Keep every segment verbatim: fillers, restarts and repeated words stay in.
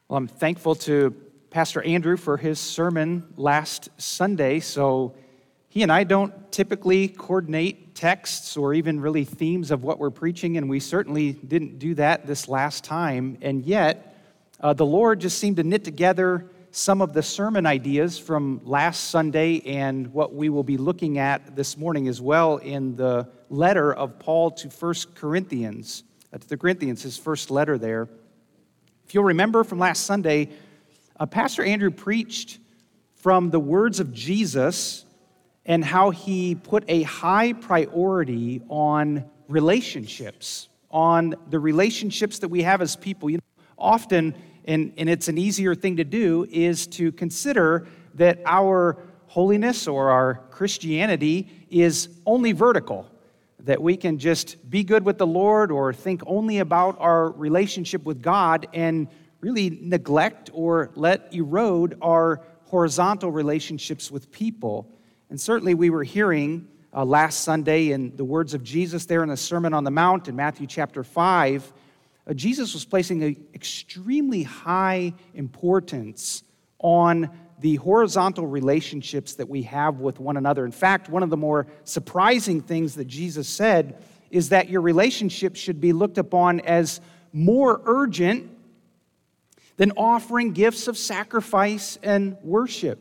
Well, I'm thankful to Pastor Andrew for his sermon last Sunday. So he and I don't typically coordinate texts or even really themes of what we're preaching, and we certainly didn't do that this last time. And yet, uh, the Lord just seemed to knit together some of the sermon ideas from last Sunday and what we will be looking at this morning as well in the letter of Paul to First Corinthians, uh, to the Corinthians, his first letter there. If you'll remember from last Sunday, uh, Pastor Andrew preached from the words of Jesus and how he put a high priority on relationships, on the relationships that we have as people. You know, often, and, and it's an easier thing to do, is to consider that our holiness or our Christianity is only vertical, that we can just be good with the Lord or think only about our relationship with God and really neglect or let erode our horizontal relationships with people. And certainly we were hearing uh, last Sunday in the words of Jesus there in the Sermon on the Mount in Matthew chapter five, uh, Jesus was placing an extremely high importance on the horizontal relationships that we have with one another. In fact, one of the more surprising things that Jesus said is that your relationship should be looked upon as more urgent than offering gifts of sacrifice and worship.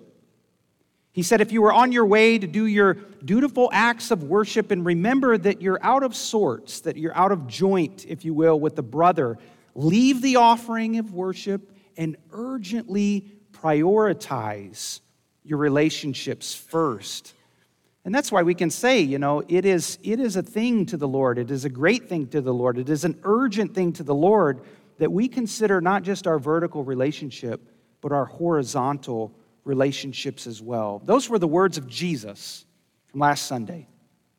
He said, if you were on your way to do your dutiful acts of worship and remember that you're out of sorts, that you're out of joint, if you will, with the brother, leave the offering of worship and urgently prioritize your relationships first. And that's why we can say, you know, it is, it is a thing to the Lord. It is a great thing to the Lord. It is an urgent thing to the Lord that we consider not just our vertical relationship, but our horizontal relationships as well. Those were the words of Jesus from last Sunday.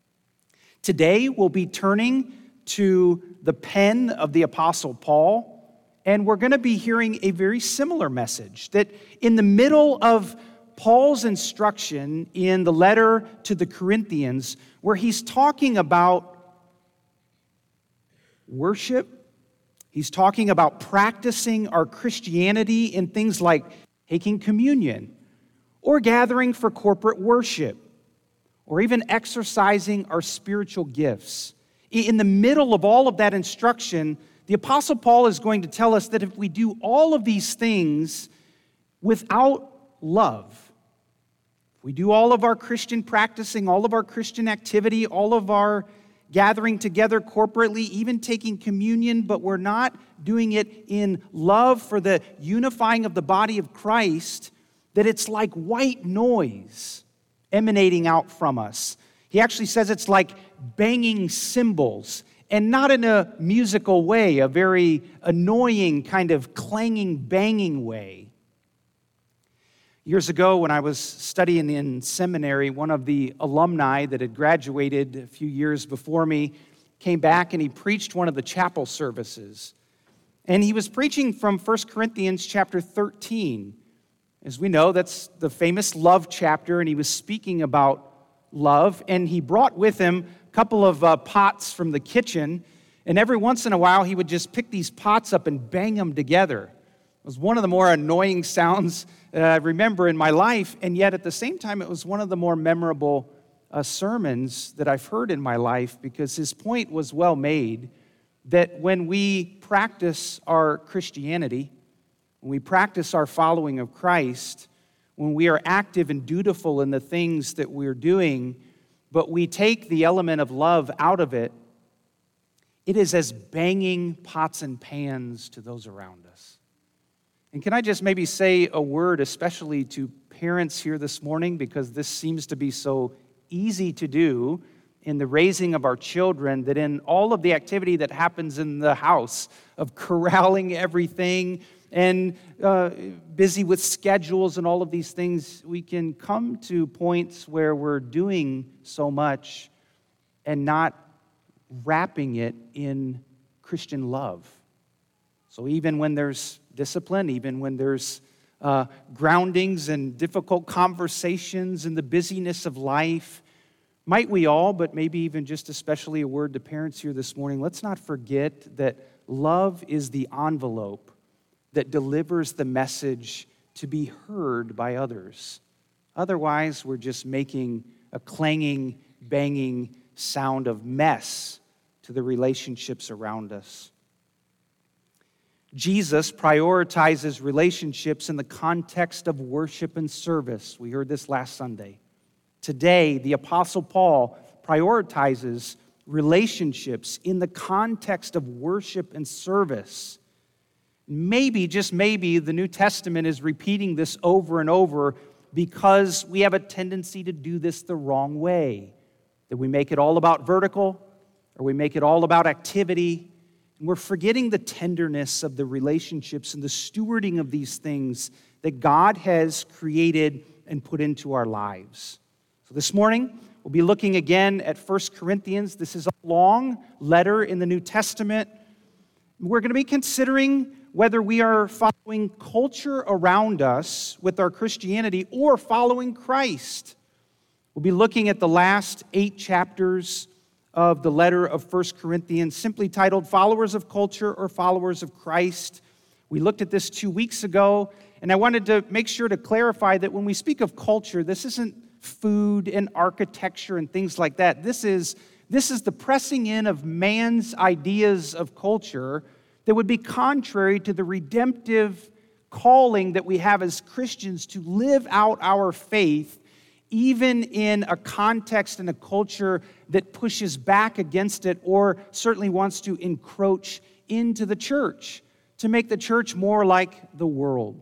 Today, we'll be turning to the pen of the Apostle Paul, and we're going to be hearing a very similar message, that in the middle of Paul's instruction in the letter to the Corinthians, where he's talking about worship, he's talking about practicing our Christianity in things like taking communion, or gathering for corporate worship, or even exercising our spiritual gifts. In the middle of all of that instruction, the Apostle Paul is going to tell us that if we do all of these things without love, if we do all of our Christian practicing, all of our Christian activity, all of our gathering together corporately, even taking communion, but we're not doing it in love for the unifying of the body of Christ, that it's like white noise emanating out from us. He actually says it's like banging cymbals, and not in a musical way, a very annoying kind of clanging, banging way. Years ago, when I was studying in seminary, one of the alumni that had graduated a few years before me came back and he preached one of the chapel services. And he was preaching from First Corinthians chapter thirteen. As we know, that's the famous love chapter, and he was speaking about love, and he brought with him a couple of uh, pots from the kitchen, and every once in a while he would just pick these pots up and bang them together. It was one of the more annoying sounds that I remember in my life, and yet at the same time it was one of the more memorable uh, sermons that I've heard in my life, because his point was well made, that when we practice our Christianity, when we practice our following of Christ, when we are active and dutiful in the things that we're doing, but we take the element of love out of it, it is as banging pots and pans to those around us. And can I just maybe say a word, especially to parents here this morning, because this seems to be so easy to do in the raising of our children, that in all of the activity that happens in the house of corralling everything, and uh, busy with schedules and all of these things, we can come to points where we're doing so much and not wrapping it in Christian love. So even when there's discipline, even when there's uh, groundings and difficult conversations and the busyness of life, might we all, but maybe even just especially a word to parents here this morning, let's not forget that love is the envelope that delivers the message to be heard by others. Otherwise, we're just making a clanging, banging sound of mess to the relationships around us. Jesus prioritizes relationships in the context of worship and service. We heard this last Sunday. Today, the Apostle Paul prioritizes relationships in the context of worship and service. Maybe, just maybe, the New Testament is repeating this over and over because we have a tendency to do this the wrong way. That we make it all about vertical, or we make it all about activity, and we're forgetting the tenderness of the relationships and the stewarding of these things that God has created and put into our lives. So this morning, we'll be looking again at First Corinthians. This is a long letter in the New Testament. We're going to be considering whether we are following culture around us with our Christianity or following Christ. We'll be looking at the last eight chapters of the letter of First Corinthians, simply titled Followers of Culture or Followers of Christ. We looked at this two weeks ago, and I wanted to make sure to clarify that when we speak of culture, this isn't food and architecture and things like that. This is, this is the pressing in of man's ideas of culture that would be contrary to the redemptive calling that we have as Christians to live out our faith even in a context and a culture that pushes back against it or certainly wants to encroach into the church, to make the church more like the world.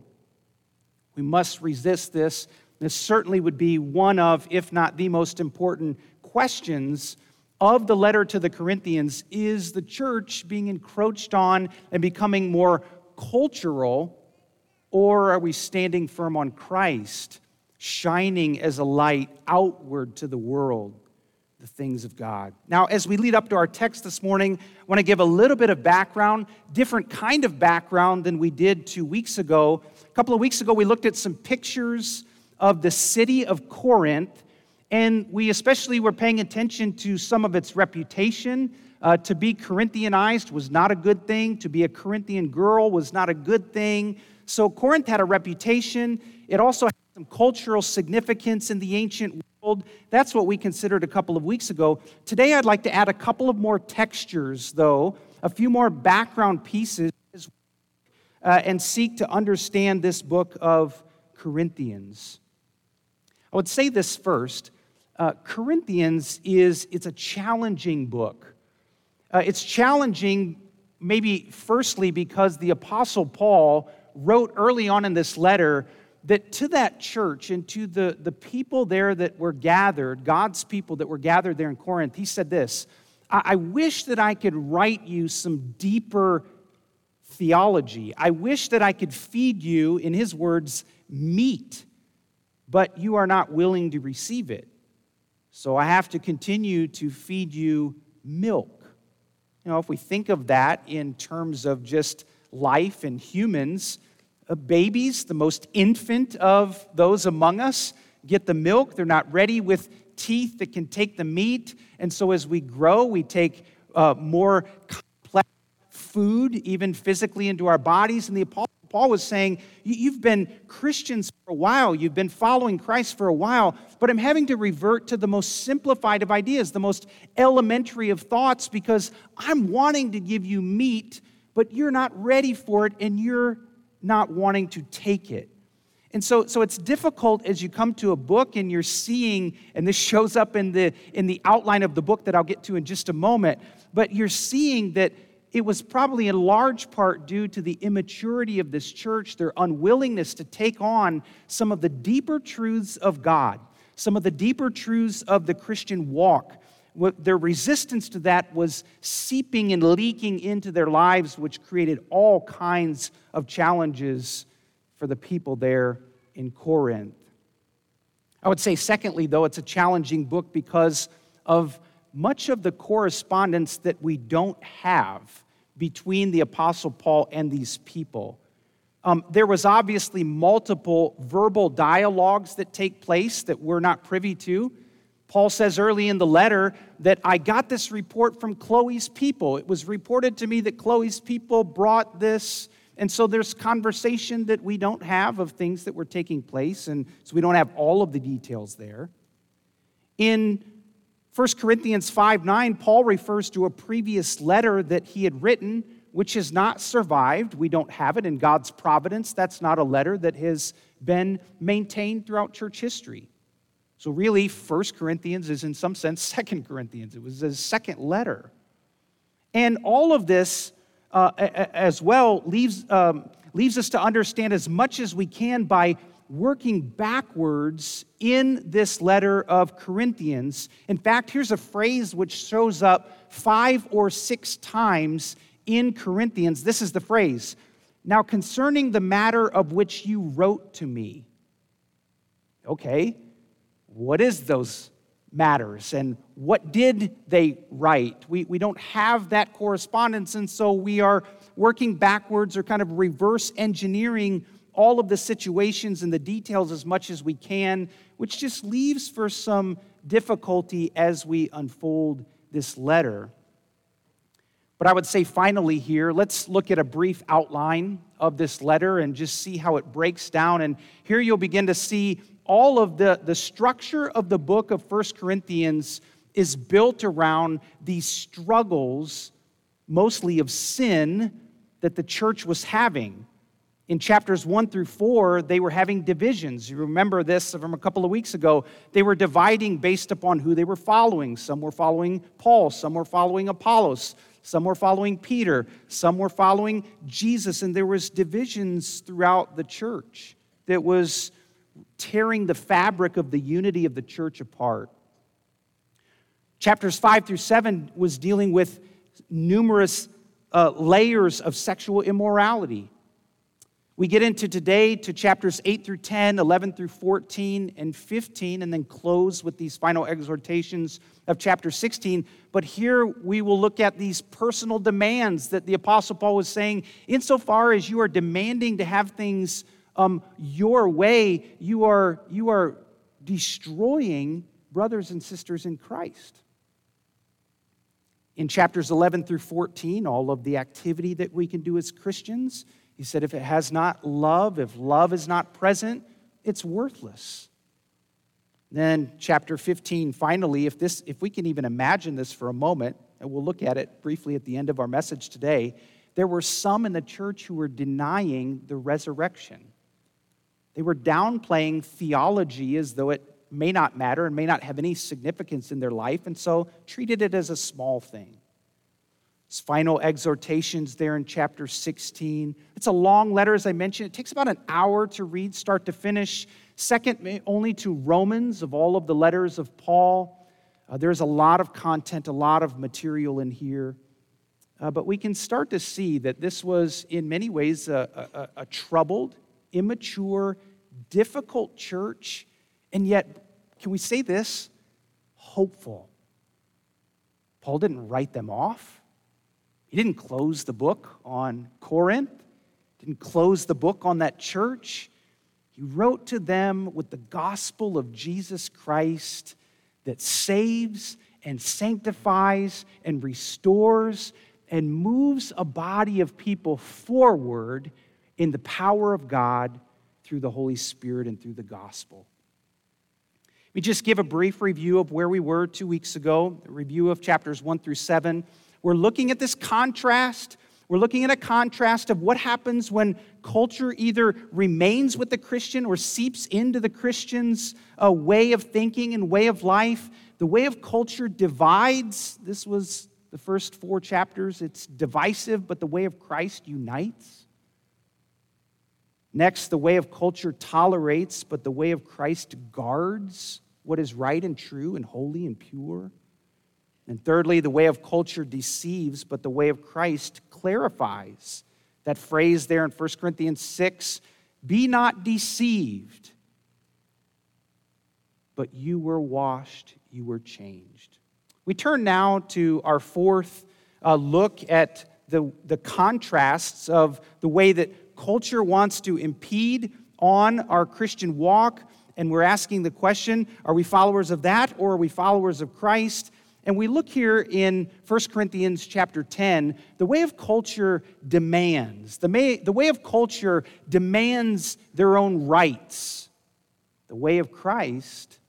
We must resist this. This certainly would be one of, if not the most important questions of the letter to the Corinthians. Is the church being encroached on and becoming more cultural, or are we standing firm on Christ, shining as a light outward to the world, the things of God? Now, as we lead up to our text this morning, I want to give a little bit of background, different kind of background than we did two weeks ago. A couple of weeks ago, we looked at some pictures of the city of Corinth, and we especially were paying attention to some of its reputation. Uh, to be Corinthianized was not a good thing. To be a Corinthian girl was not a good thing. So Corinth had a reputation. It also had some cultural significance in the ancient world. That's what we considered a couple of weeks ago. Today I'd like to add a couple of more textures, though, a few more background pieces, uh, and seek to understand this book of Corinthians. I would say this first. Uh, Corinthians is, it's a challenging book. Uh, it's challenging maybe firstly because the Apostle Paul wrote early on in this letter that to that church and to the, the people there that were gathered, God's people that were gathered there in Corinth, he said this, I, I wish that I could write you some deeper theology. I wish that I could feed you, in his words, meat, but you are not willing to receive it. So I have to continue to feed you milk. You know, if we think of that in terms of just life and humans, uh, babies, the most infant of those among us, get the milk. They're not ready with teeth that can take the meat. And so as we grow, we take uh, more complex food, even physically, into our bodies. And the Apostle Paul was saying, you've been Christians for a while, you've been following Christ for a while, but I'm having to revert to the most simplified of ideas, the most elementary of thoughts, because I'm wanting to give you meat, but you're not ready for it, and you're not wanting to take it. And so, so it's difficult as you come to a book and you're seeing, and this shows up in the, in the outline of the book that I'll get to in just a moment, but you're seeing that it was probably in large part due to the immaturity of this church, their unwillingness to take on some of the deeper truths of God, some of the deeper truths of the Christian walk. Their resistance to that was seeping and leaking into their lives, which created all kinds of challenges for the people there in Corinth. I would say, secondly, though, it's a challenging book because of much of the correspondence that we don't have between the Apostle Paul and these people. Um, there was obviously multiple verbal dialogues that take place that we're not privy to. Paul says early in the letter that I got this report from Chloe's people. It was reported to me that Chloe's people brought this And so there's conversation that we don't have of things that were taking place, and so we don't have all of the details there. In First Corinthians five nine, Paul refers to a previous letter that he had written, which has not survived. We don't have it in God's providence. That's not a letter that has been maintained throughout church history. So really, First Corinthians is in some sense Second Corinthians. It was his second letter. And all of this uh, as well leaves, um, leaves us to understand as much as we can by working backwards in this letter of Corinthians. In fact, here's a phrase which shows up five or six times in Corinthians. This is the phrase, "Now concerning the matter of which you wrote to me." Okay, what is those matters and what did they write? We, we don't have that correspondence, and so we are working backwards or kind of reverse engineering all of the situations and the details as much as we can, which just leaves for some difficulty as we unfold this letter. But I would say finally here, let's look at a brief outline of this letter and just see how it breaks down. And here you'll begin to see all of the, the structure of the book of First Corinthians is built around these struggles, mostly of sin, that the church was having. In chapters one through four, they were having divisions. You remember this from a couple of weeks ago. They were dividing based upon who they were following. Some were following Paul, some were following Apollos, some were following Peter, some were following Jesus, and there was divisions throughout the church that was tearing the fabric of the unity of the church apart. Chapters five through seven was dealing with numerous uh, layers of sexual immorality. We get into today to chapters eight through ten, eleven through fourteen, and fifteen, and then close with these final exhortations of chapter sixteen. But here we will look at these personal demands that the Apostle Paul was saying, insofar as you are demanding to have things um, your way, you are, you are destroying brothers and sisters in Christ. In chapters eleven through fourteen, all of the activity that we can do as Christians, he said, if it has not love, if love is not present, it's worthless. Then chapter fifteen, finally, if this, if we can even imagine this for a moment, and we'll look at it briefly at the end of our message today, there were some in the church who were denying the resurrection. They were downplaying theology as though it may not matter and may not have any significance in their life, and so treated it as a small thing. His final exhortations there in chapter sixteen. It's a long letter, as I mentioned. It takes about an hour to read, start to finish. Second only to Romans of all of the letters of Paul. Uh, there's a lot of content, a lot of material in here. Uh, but we can start to see that this was, in many ways, a, a, a troubled, immature, difficult church. And yet, can we say this? Hopeful. Paul didn't write them off. He didn't close the book on Corinth, didn't close the book on that church. He wrote to them with the gospel of Jesus Christ that saves and sanctifies and restores and moves a body of people forward in the power of God through the Holy Spirit and through the gospel. Let me just give a brief review of where we were two weeks ago, a review of chapters one through seven. We're looking at this contrast. We're looking at a contrast of what happens when culture either remains with the Christian or seeps into the Christian's uh, way of thinking and way of life. The way of culture divides. This was the first four chapters. It's divisive, but the way of Christ unites. Next, the way of culture tolerates, but the way of Christ guards what is right and true and holy and pure. And thirdly, the way of culture deceives, but the way of Christ clarifies. That phrase there in First Corinthians six, be not deceived, but you were washed, you were changed. We turn now to our fourth uh, look at the, the contrasts of the way that culture wants to impede on our Christian walk. And we're asking the question, are we followers of that or are we followers of Christ? And we look here in First Corinthians chapter ten, the way of culture demands. The, may, the way of culture demands their own rights. The way of Christ,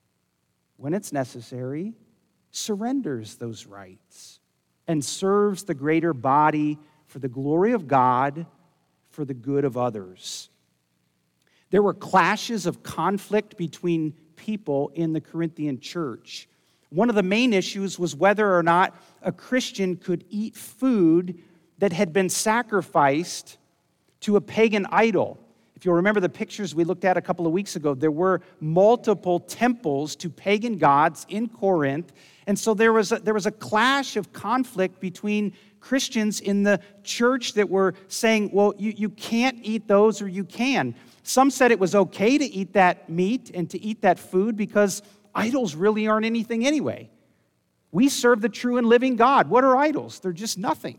when it's necessary, surrenders those rights and serves the greater body for the glory of God, for the good of others. There were clashes of conflict between people in the Corinthian church. One of the main issues was whether or not a Christian could eat food that had been sacrificed to a pagan idol. If you'll remember the pictures we looked at a couple of weeks ago, there were multiple temples to pagan gods in Corinth. And so there was a, there was a clash of conflict between Christians in the church that were saying, well, you, you can't eat those or you can. Some said it was okay to eat that meat and to eat that food because idols really aren't anything anyway. We serve the true and living God. What are idols? They're just nothing.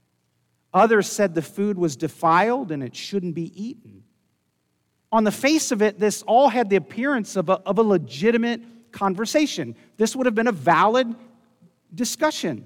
Others said the food was defiled and it shouldn't be eaten. On the face of it, this all had the appearance of a, of a legitimate conversation. This would have been a valid discussion.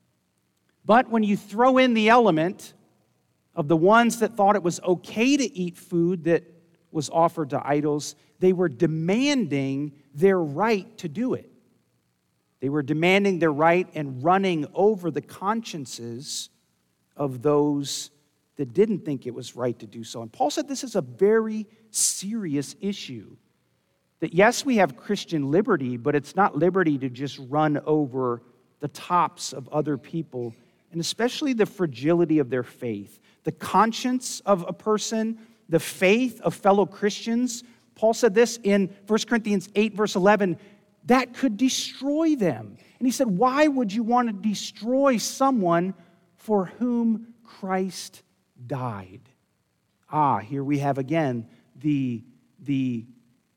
But when you throw in the element of the ones that thought it was okay to eat food that was offered to idols, they were demanding their right to do it. They were demanding their right and running over the consciences of those that didn't think it was right to do so. And Paul said this is a very serious issue. That yes, we have Christian liberty, but it's not liberty to just run over the tops of other people, and especially the fragility of their faith. The conscience of a person, the faith of fellow Christians. Paul said this in First Corinthians eight, verse eleven, that could destroy them. And he said, why would you want to destroy someone for whom Christ died? Ah, here we have again the, the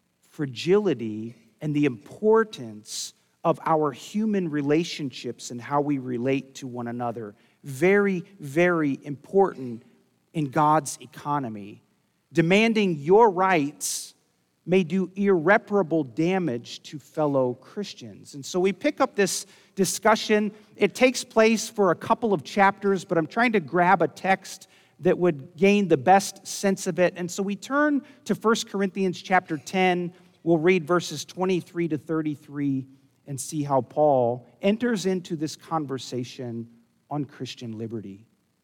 fragility and the importance of our human relationships and how we relate to one another. Very, very important in God's economy. Demanding your rights may do irreparable damage to fellow Christians. And so we pick up this discussion. It takes place for a couple of chapters, but I'm trying to grab a text that would gain the best sense of it. And so we turn to First Corinthians chapter ten. We'll read verses twenty-three to thirty-three and see how Paul enters into this conversation on Christian liberty.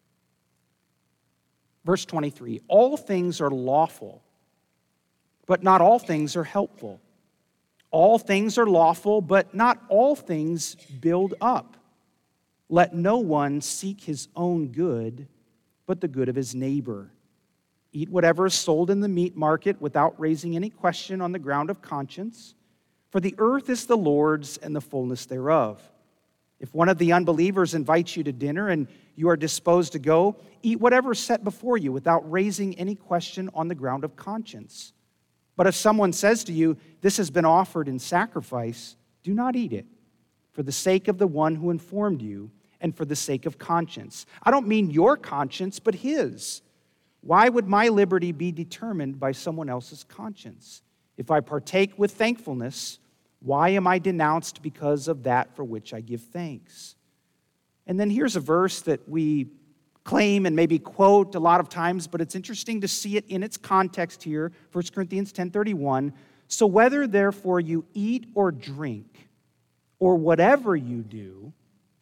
Verse twenty-three, all things are lawful, but not all things are helpful. All things are lawful, but not all things build up. Let no one seek his own good, but the good of his neighbor. Eat whatever is sold in the meat market without raising any question on the ground of conscience. For the earth is the Lord's and the fullness thereof. If one of the unbelievers invites you to dinner and you are disposed to go, eat whatever is set before you without raising any question on the ground of conscience. But if someone says to you, this has been offered in sacrifice, do not eat it, for the sake of the one who informed you and for the sake of conscience. I don't mean your conscience, but his. Why would my liberty be determined by someone else's conscience? If I partake with thankfulness, why am I denounced because of that for which I give thanks? And then here's a verse that we claim and maybe quote a lot of times, but it's interesting to see it in its context here, First Corinthians ten thirty-one. So whether therefore you eat or drink, or whatever you do,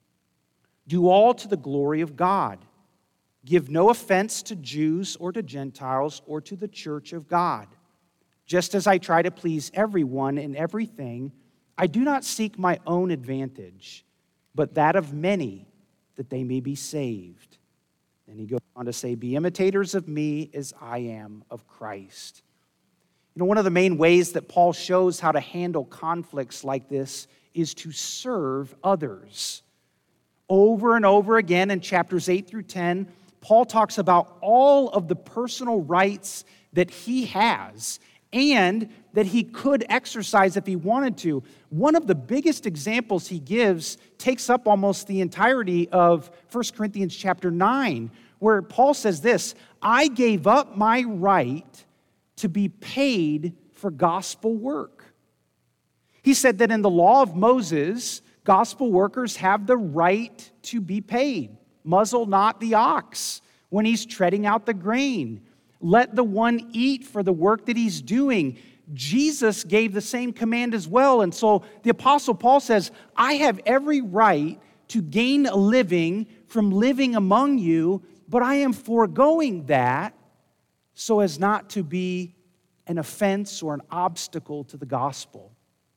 do all to the glory of God. Give no offense to Jews or to Gentiles or to the church of God. Just as I try to please everyone in everything, I do not seek my own advantage, but that of many, that they may be saved. And he goes on to say, be imitators of me as I am of Christ. You know, one of the main ways that Paul shows how to handle conflicts like this is to serve others. Over and over again in chapters eight through ten, Paul talks about all of the personal rights that he has and that he could exercise if he wanted to. One of the biggest examples he gives takes up almost the entirety of First Corinthians chapter nine, where Paul says this, I gave up my right to be paid for gospel work. He said that in the law of Moses, Gospel workers have the right to be paid. Muzzle not the ox when he's treading out the grain. Let the one eat for the work that he's doing. Jesus gave the same command as well. And so the Apostle Paul says, I have every right to gain a living from living among you, but I am foregoing that so as not to be an offense or an obstacle to the gospel.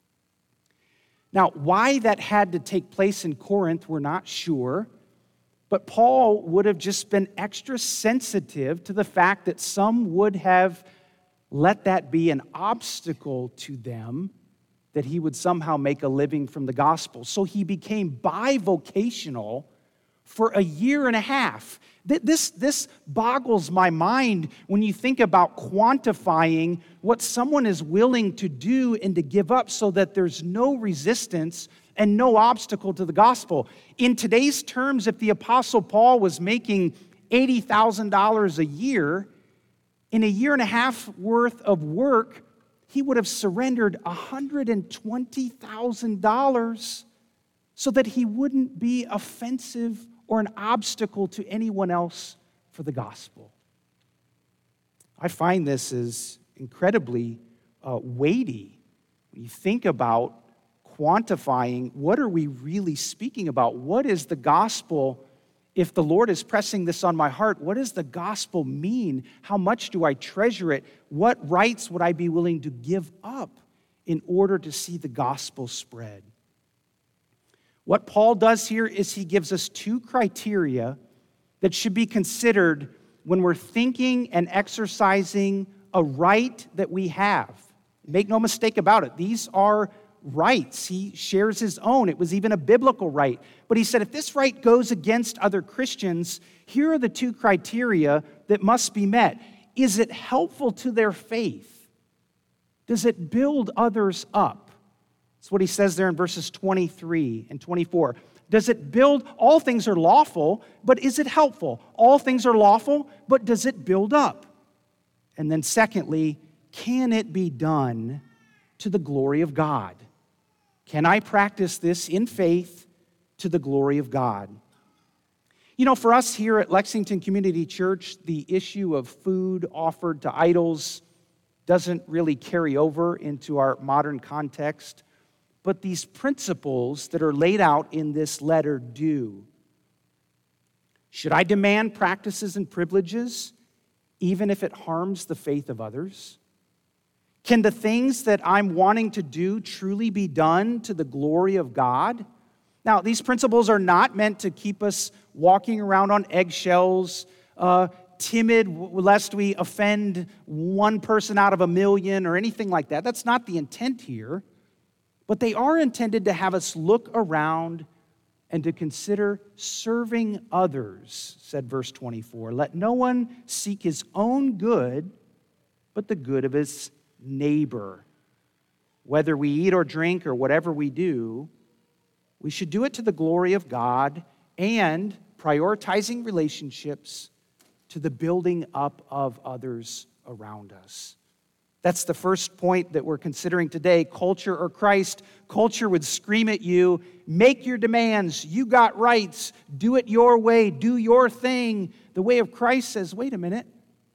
Now, why that had to take place in Corinth, we're not sure. But Paul would have just been extra sensitive to the fact that some would have let that be an obstacle to them, that he would somehow make a living from the gospel. So he became bivocational for a year and a half. This, this boggles my mind when you think about quantifying what someone is willing to do and to give up so that there's no resistance and no obstacle to the gospel. In today's terms, if the Apostle Paul was making eighty thousand dollars a year, in a year and a half worth of work, he would have surrendered one hundred twenty thousand dollars so that he wouldn't be offensive or an obstacle to anyone else for the gospel. I find this is incredibly uh, weighty when you think about quantifying what are we really speaking about? What is the gospel? If the Lord is pressing this on my heart, what does the gospel mean? How much do I treasure it? What rights would I be willing to give up in order to see the gospel spread? What Paul does here is he gives us two criteria that should be considered when we're thinking and exercising a right that we have. Make no mistake about it. These are rights. He shares his own. It was even a biblical right. But he said, if this right goes against other Christians, here are the two criteria that must be met. Is it helpful to their faith? Does it build others up? That's what he says there in verses twenty-three and twenty-four. Does it build? All things are lawful, but is it helpful? All things are lawful, but does it build up? And then secondly, can it be done to the glory of God? Can I practice this in faith to the glory of God? You know, for us here at Lexington Community Church, the issue of food offered to idols doesn't really carry over into our modern context, but these principles that are laid out in this letter do. Should I demand practices and privileges even if it harms the faith of others? Can the things that I'm wanting to do truly be done to the glory of God? Now, these principles are not meant to keep us walking around on eggshells, uh, timid lest we offend one person out of a million or anything like that. That's not the intent here. But they are intended to have us look around and to consider serving others, said verse twenty-four. Let no one seek his own good, but the good of his neighbor. Whether we eat or drink or whatever we do, we should do it to the glory of God and prioritizing relationships to the building up of others around us. That's the first point that we're considering today, culture or Christ. Culture would scream at you, make your demands, you got rights, do it your way, do your thing. The way of Christ says, wait a minute.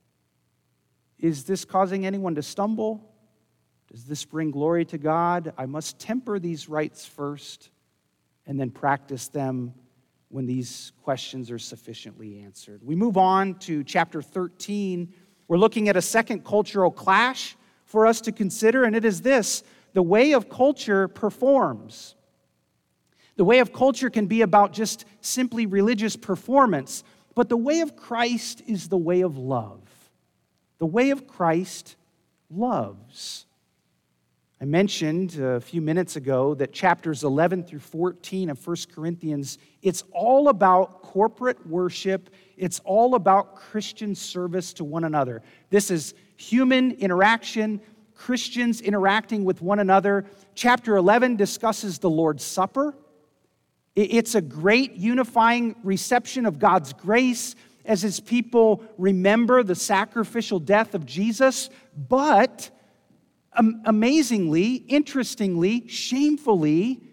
Is this causing anyone to stumble? Does this bring glory to God? I must temper these rights first and then practice them when these questions are sufficiently answered. We move on to chapter thirteen. We're looking at a second cultural clash for us to consider, and it is this: the way of culture performs. The way of culture can be about just simply religious performance, but the way of Christ is the way of love. The way of Christ loves. I mentioned a few minutes ago that chapters eleven through fourteen of First Corinthians, it's all about corporate worship. It's all about Christian service to one another. This is human interaction, Christians interacting with one another. Chapter eleven discusses the Lord's Supper. It's a great unifying reception of God's grace as his people remember the sacrificial death of Jesus, but um, amazingly, interestingly, shamefully,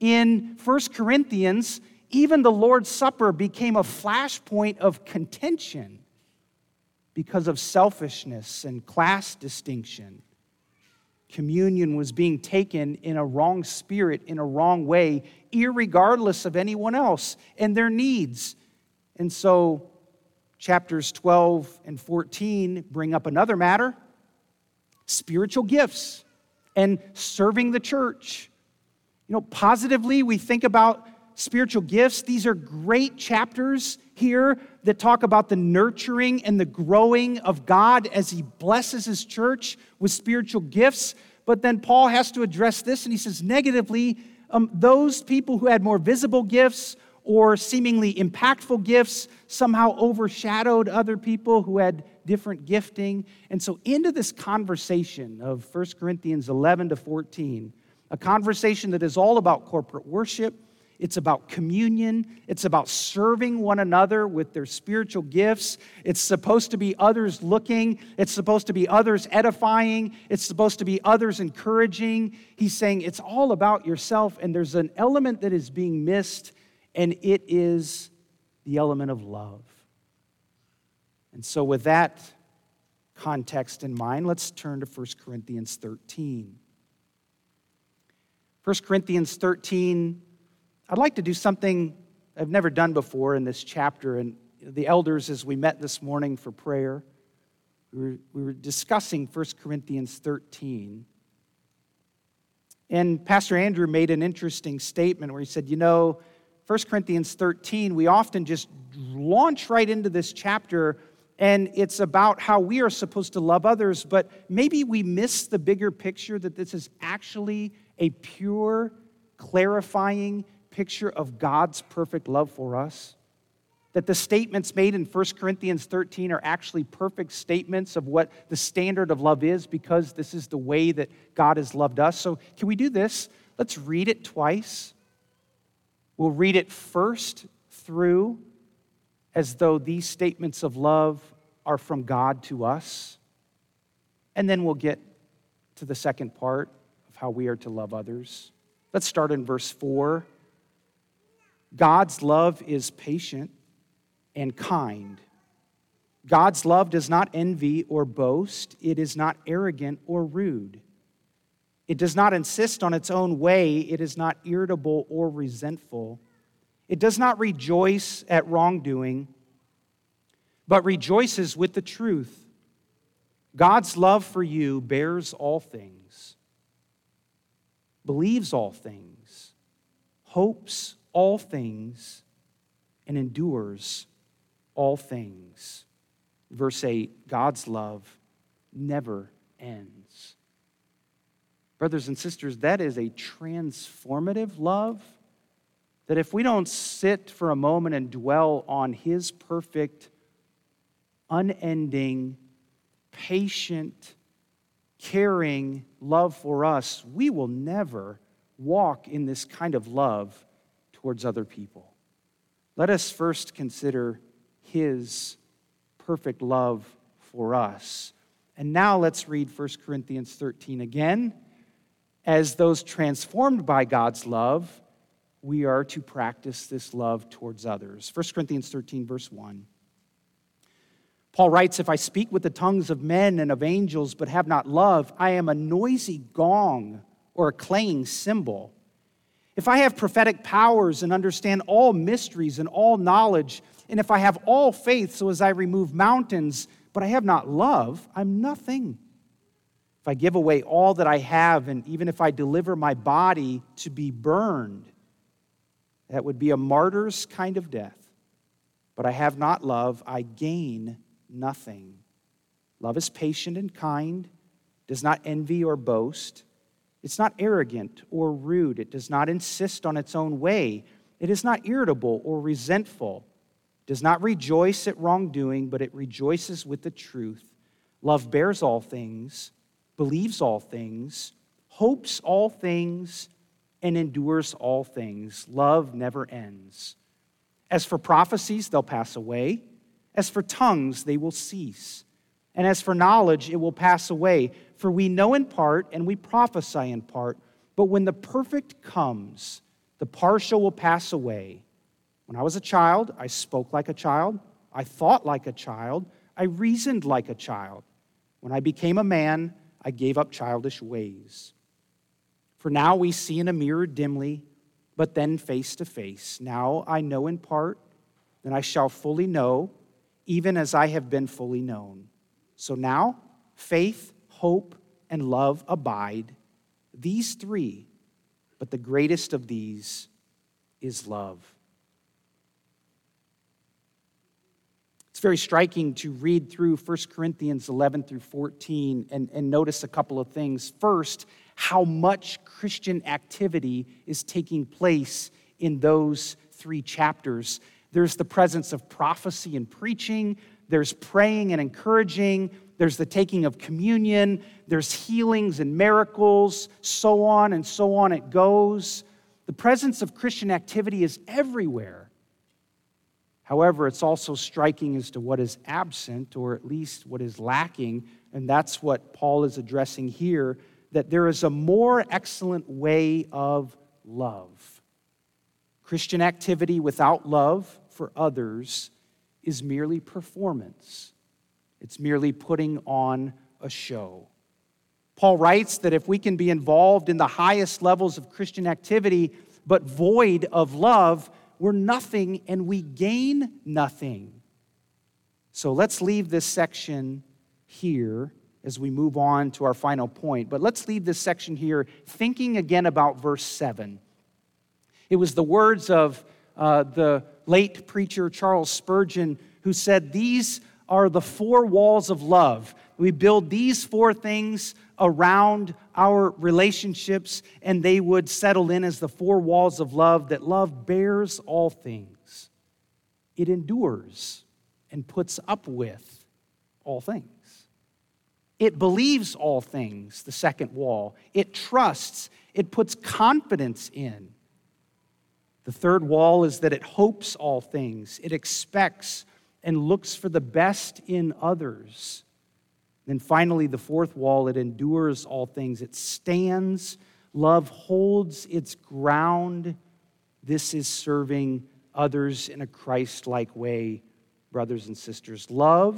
in First Corinthians, even the Lord's Supper became a flashpoint of contention because of selfishness and class distinction. Communion was being taken in a wrong spirit, in a wrong way, irregardless of anyone else and their needs. And so, chapters twelve and fourteen bring up another matter: spiritual gifts and serving the church. You know, positively, we think about spiritual gifts. These are great chapters here that talk about the nurturing and the growing of God as He blesses His church with spiritual gifts. But then Paul has to address this, and he says, negatively, um, those people who had more visible gifts or seemingly impactful gifts somehow overshadowed other people who had different gifting. And so into this conversation of First Corinthians eleven to fourteen, a conversation that is all about corporate worship, it's about communion, it's about serving one another with their spiritual gifts. It's supposed to be others looking, it's supposed to be others edifying, it's supposed to be others encouraging. He's saying it's all about yourself, and there's an element that is being missed, and it is the element of love. And so with that context in mind, let's turn to First Corinthians thirteen. First Corinthians thirteen, I'd like to do something I've never done before in this chapter. And the elders, as we met this morning for prayer, we were, we were discussing First Corinthians thirteen. And Pastor Andrew made an interesting statement where he said, you know, First Corinthians thirteen, we often just launch right into this chapter, and it's about how we are supposed to love others, but maybe we miss the bigger picture that this is actually a pure, clarifying picture of God's perfect love for us. That the statements made in First Corinthians thirteen are actually perfect statements of what the standard of love is, because this is the way that God has loved us. So can we do this? Let's read it twice. We'll read it first through as though these statements of love are from God to us. And then we'll get to the second part of how we are to love others. Let's start in verse four. God's love is patient and kind. God's love does not envy or boast. It is not arrogant or rude. It does not insist on its own way. It is not irritable or resentful. It does not rejoice at wrongdoing, but rejoices with the truth. God's love for you bears all things, believes all things, hopes all things, and endures all things. Verse eight, God's love never ends. Brothers and sisters, that is a transformative love, that if we don't sit for a moment and dwell on His perfect, unending, patient, caring love for us, we will never walk in this kind of love towards other people. Let us first consider His perfect love for us. And now let's read First Corinthians thirteen again. As those transformed by God's love, we are to practice this love towards others. First Corinthians thirteen, verse one. Paul writes, if I speak with the tongues of men and of angels but have not love, I am a noisy gong or a clanging cymbal. If I have prophetic powers and understand all mysteries and all knowledge, and if I have all faith so as I remove mountains, but I have not love, I'm nothing. If I give away all that I have, and even if I deliver my body to be burned, that would be a martyr's kind of death. But I have not love, I gain nothing. Love is patient and kind, does not envy or boast. It's not arrogant or rude. It does not insist on its own way. It is not irritable or resentful. It does not rejoice at wrongdoing, but it rejoices with the truth. Love bears all things, believes all things, hopes all things, and endures all things. Love never ends. As for prophecies, they'll pass away. As for tongues, they will cease. And as for knowledge, it will pass away. For we know in part and we prophesy in part. But when the perfect comes, The partial will pass away. When I was a child, I spoke like a child. I thought like a child. I reasoned like a child. When I became a man, I gave up childish ways. For now we see in a mirror dimly, but then face to face. Now I know in part, then I shall fully know, even as I have been fully known. So now, faith, hope, and love abide, these three, but the greatest of these is love. It's very striking to read through First Corinthians eleven through fourteen and, and notice a couple of things. First, how much Christian activity is taking place in those three chapters. There's the presence of prophecy and preaching. There's praying and encouraging. There's the taking of communion. There's healings and miracles, so on and so on it goes. The presence of Christian activity is everywhere. However, it's also striking as to what is absent, or at least what is lacking, and that's what Paul is addressing here, that there is a more excellent way of love. Christian activity without love for others is merely performance. It's merely putting on a show. Paul writes that if we can be involved in the highest levels of Christian activity, but void of love, we're nothing and we gain nothing. So let's leave this section here as we move on to our final point. But let's leave this section here thinking again about verse seven. It was the words of uh, the late preacher Charles Spurgeon who said, "These are the four walls of love. We build these four things around our relationships, and they would settle in as the four walls of love, that love bears all things. It endures and puts up with all things. It believes all things," the second wall. It trusts. It puts confidence in. The third wall is that it hopes all things. It expects and looks for the best in others. Then finally, the fourth wall, it endures all things. It stands. Love holds its ground. This is serving others in a Christ-like way, brothers and sisters. Love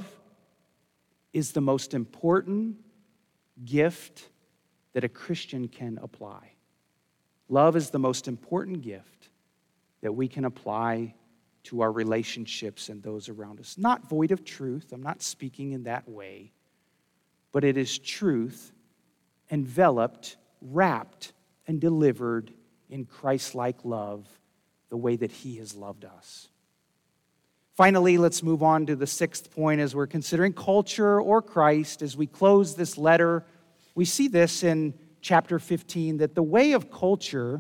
is the most important gift that a Christian can apply. Love is the most important gift that we can apply to our relationships and those around us. Not void of truth. I'm not speaking in that way. But it is truth enveloped, wrapped, and delivered in Christ-like love, the way that He has loved us. Finally, let's move on to the sixth point as we're considering culture or Christ. As we close this letter, we see this in chapter fifteen, that the way of culture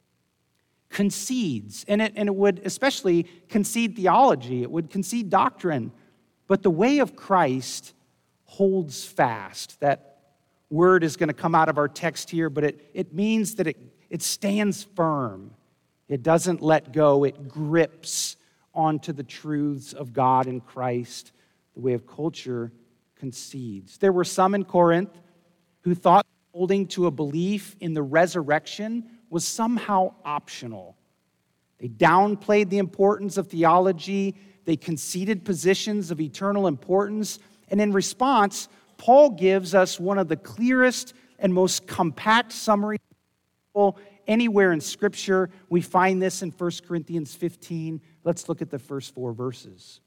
concedes, and it, and it would especially concede theology, it would concede doctrine, but the way of Christ holds fast. That word is going to come out of our text here, but it, it means that it, it stands firm. It doesn't let go. It grips onto the truths of God in Christ. The way of culture concedes. There were some in Corinth who thought holding to a belief in the resurrection was somehow optional. They downplayed the importance of theology. They conceded positions of eternal importance. And in response, Paul gives us one of the clearest and most compact summaries anywhere in Scripture. We find this in First Corinthians fifteen. Let's look at the first four verses.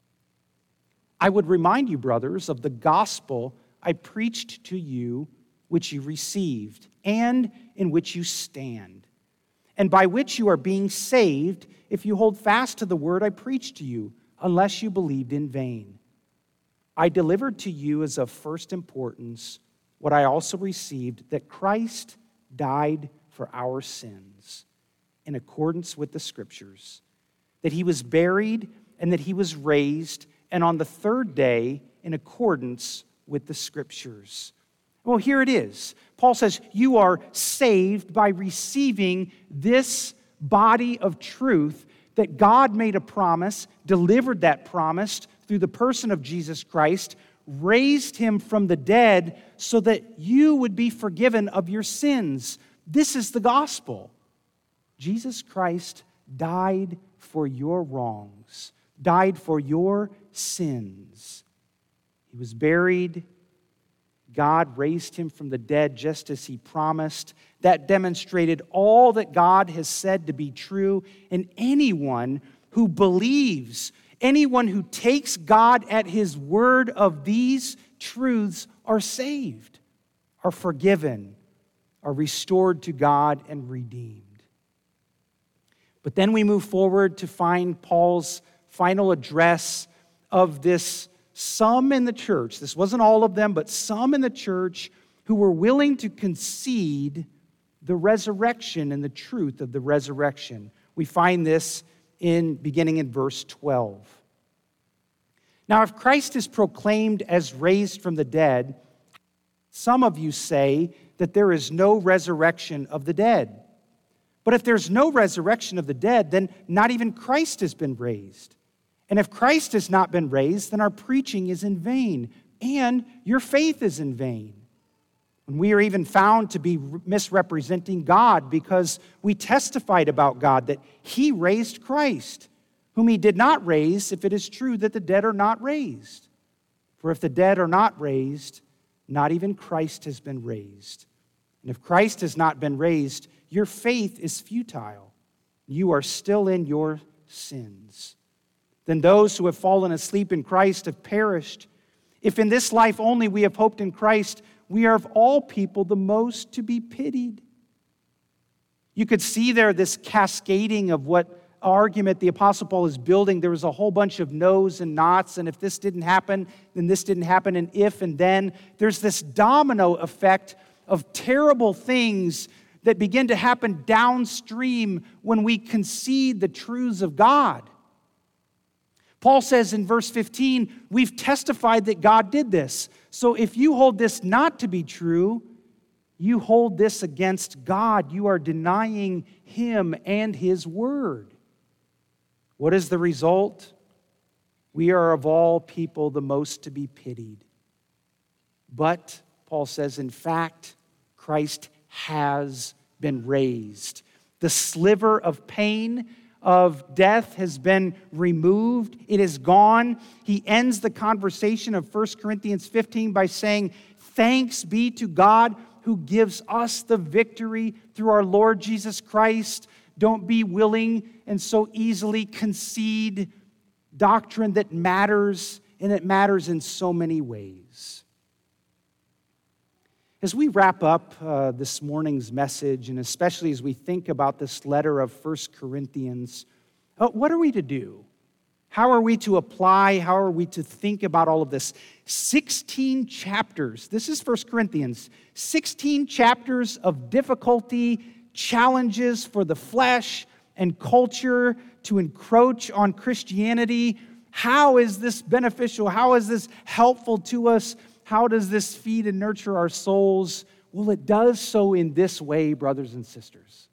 "I would remind you, brothers, of the gospel I preached to you, which you received, and in which you stand, and by which you are being saved, if you hold fast to the word I preached to you, unless you believed in vain. I delivered to you as of first importance what I also received, that Christ died for our sins in accordance with the Scriptures, that He was buried and that He was raised, and on the third day in accordance with the Scriptures." Well, here it is. Paul says, you are saved by receiving this body of truth, that God made a promise, delivered that promise through the person of Jesus Christ, raised Him from the dead so that you would be forgiven of your sins. This is the gospel. Jesus Christ died for your wrongs, died for your sins. He was buried. God raised him from the dead just as he promised. That demonstrated all that God has said to be true. And anyone who believes, anyone who takes God at his word of these truths are saved, are forgiven, are restored to God and redeemed. But then we move forward to find Paul's final address of this some in the church. This wasn't all of them, but some in the church who were willing to concede the resurrection and the truth of the resurrection. We find this in beginning in verse twelve. Now, if Christ is proclaimed as raised from the dead, some of you say that there is no resurrection of the dead. But if there's no resurrection of the dead, then not even Christ has been raised. And if Christ has not been raised, then our preaching is in vain, and your faith is in vain. And we are even found to be misrepresenting God because we testified about God that he raised Christ, whom he did not raise, if it is true that the dead are not raised. For if the dead are not raised, not even Christ has been raised. And if Christ has not been raised, your faith is futile. You are still in your sins. Then those who have fallen asleep in Christ have perished. If in this life only we have hoped in Christ, we are of all people the most to be pitied. You could see there this cascading of what argument the Apostle Paul is building. There was a whole bunch of no's and nots, and if this didn't happen, then this didn't happen, and if and then. There's this domino effect of terrible things that begin to happen downstream when we concede the truths of God. Paul says in verse fifteen, we've testified that God did this. So if you hold this not to be true, you hold this against God. You are denying him and his word. What is the result? We are of all people the most to be pitied. But, Paul says, in fact, Christ has been raised. The sliver of pain of death has been removed. It is gone. He ends the conversation of First Corinthians fifteen by saying, thanks be to God who gives us the victory through our Lord Jesus Christ. Don't be willing and so easily concede doctrine that matters, and it matters in so many ways. As we wrap up uh, this morning's message, and especially as we think about this letter of First Corinthians, uh, what are we to do? How are we to apply? How are we to think about all of this? sixteen chapters. This is First Corinthians. sixteen chapters of difficulty, challenges for the flesh and culture to encroach on Christianity. How is this beneficial? How is this helpful to us? How does this feed and nurture our souls? Well, it does so in this way, brothers and sisters.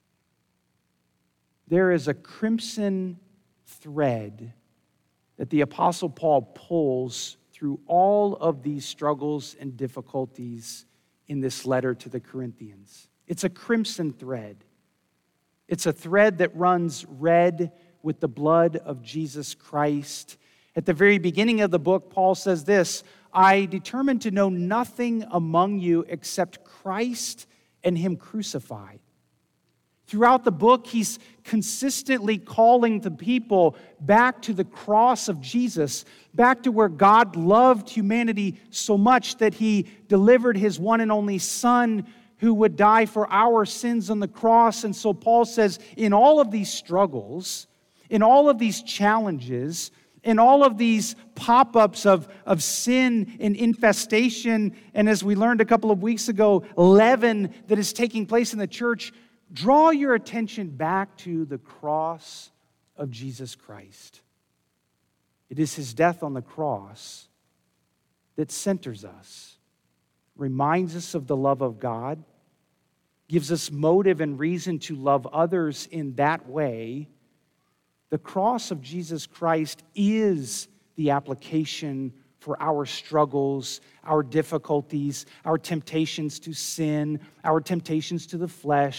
There is a crimson thread that the Apostle Paul pulls through all of these struggles and difficulties in this letter to the Corinthians. It's a crimson thread. It's a thread that runs red with the blood of Jesus Christ. At the very beginning of the book, Paul says this, I determined to know nothing among you except Christ and him crucified. Throughout the book, he's consistently calling the people back to the cross of Jesus, back to where God loved humanity so much that he delivered his one and only Son who would die for our sins on the cross. And so Paul says, in all of these struggles, in all of these challenges, in all of these pop-ups of, of sin and infestation, and as we learned a couple of weeks ago, leaven that is taking place in the church, draw your attention back to the cross of Jesus Christ. It is his death on the cross that centers us, reminds us of the love of God, gives us motive and reason to love others in that way. The cross of Jesus Christ is the application for our struggles, our difficulties, our temptations to sin, our temptations to the flesh.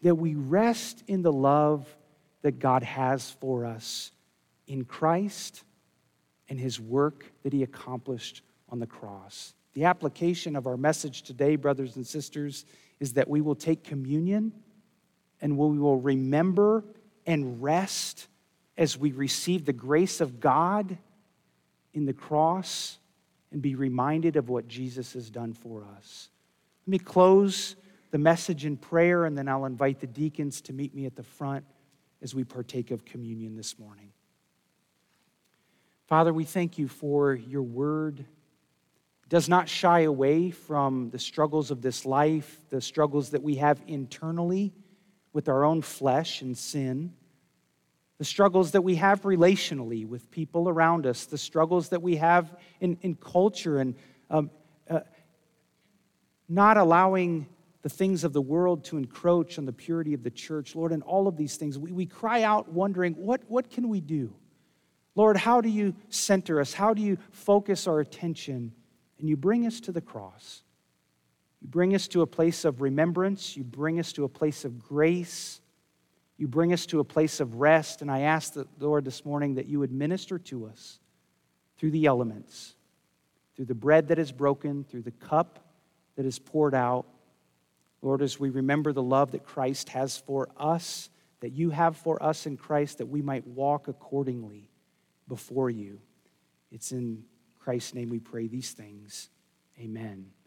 that we rest in the love that God has for us in Christ and his work that he accomplished on the cross. The application of our message today, brothers and sisters, is that we will take communion and we will remember and rest as we receive the grace of God in the cross and be reminded of what Jesus has done for us. Let me close the message in prayer, and then I'll invite the deacons to meet me at the front as we partake of communion this morning. Father, we thank you for your word. It does not shy away from the struggles of this life, the struggles that we have internally with our own flesh and sin, the struggles that we have relationally with people around us, the struggles that we have in, in culture and um, uh, not allowing the things of the world to encroach on the purity of the church. Lord, in all of these things, we, we cry out wondering, what, what can we do? Lord, how do you center us? How do you focus our attention? And you bring us to the cross. You bring us to a place of remembrance. You bring us to a place of grace. You bring us to a place of rest. And I ask the Lord this morning that you would minister to us through the elements, through the bread that is broken, through the cup that is poured out. Lord, as we remember the love that Christ has for us, that you have for us in Christ, that we might walk accordingly before you. It's in Christ's name we pray these things. Amen.